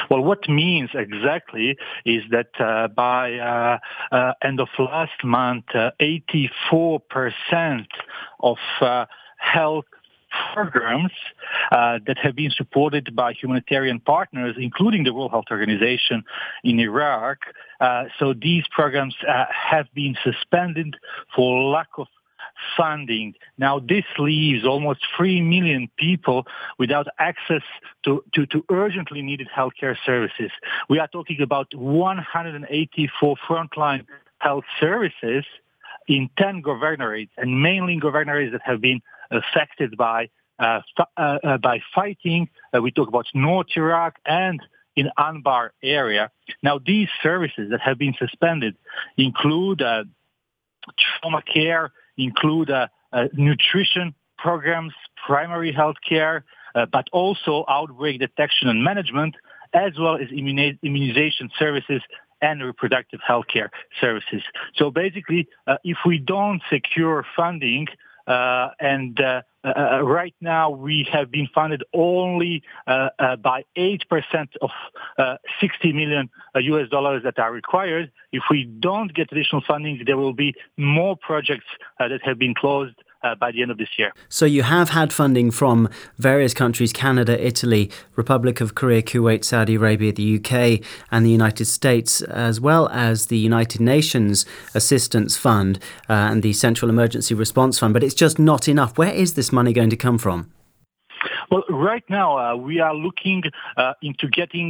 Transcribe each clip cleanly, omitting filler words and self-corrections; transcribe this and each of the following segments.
Well, what means exactly is that by end of last month, 84% of health programs that have been supported by humanitarian partners, including the World Health Organization in Iraq. So these programs have been suspended for lack of funding. Now, this leaves almost 3 million people without access to urgently needed healthcare services. We are talking about 184 frontline health services in 10 governorates, and mainly governorates that have been affected by fighting. We talk about North Iraq and in Anbar area. Now, these services that have been suspended include trauma care, include nutrition programs, primary health care, but also outbreak detection and management, as well as immunization services and reproductive health care services. So basically, if we don't secure funding, and right now we have been funded only by 8% of $60 million US dollars that are required. If we don't get additional funding, there will be more projects that have been closed by the end of this year. So you have had funding from various countries, Canada, Italy, Republic of Korea, Kuwait, Saudi Arabia, the UK and the United States, as well as the United Nations Assistance Fund and the Central Emergency Response Fund. But it's just not enough. Where is this money going to come from? Well, right now we are looking into getting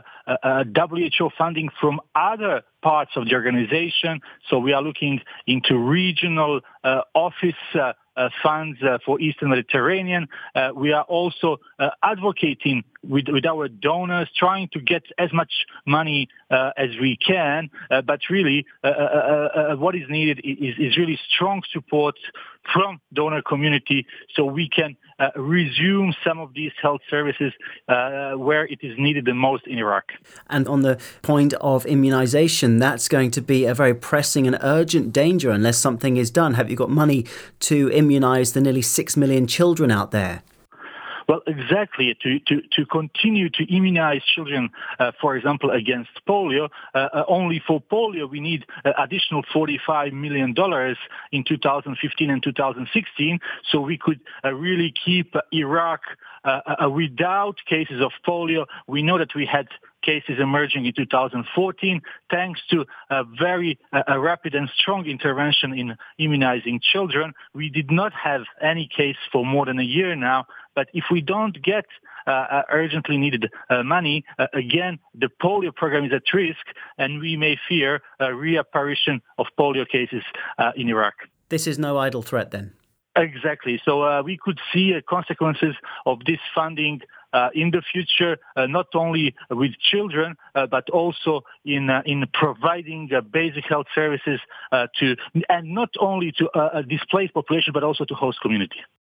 WHO funding from other parts of the organization. So we are looking into regional office funds for Eastern Mediterranean. We are also advocating with our donors, trying to get as much money as we can. But really, what is needed is really strong support from donor community so we can resume some of these health services where it is needed the most in Iraq. And on the point of immunization, that's going to be a very pressing and urgent danger unless something is done. Have you got money to immunize the nearly 6 million children out there? Well, exactly. To continue to immunize children, for example, against polio, only for polio we need additional $45 million in 2015 and 2016, so we could really keep Iraq without cases of polio. We know that we had cases emerging in 2014 thanks to a very rapid and strong intervention in immunizing children. We did not have any case for more than a year now, but if we don't get urgently needed money, again, the polio program is at risk and we may fear a reapparition of polio cases in Iraq. This is no idle threat then? Exactly. So we could see consequences of this funding in the future, not only with children, but also in providing basic health services and not only to a displaced population, but also to host community.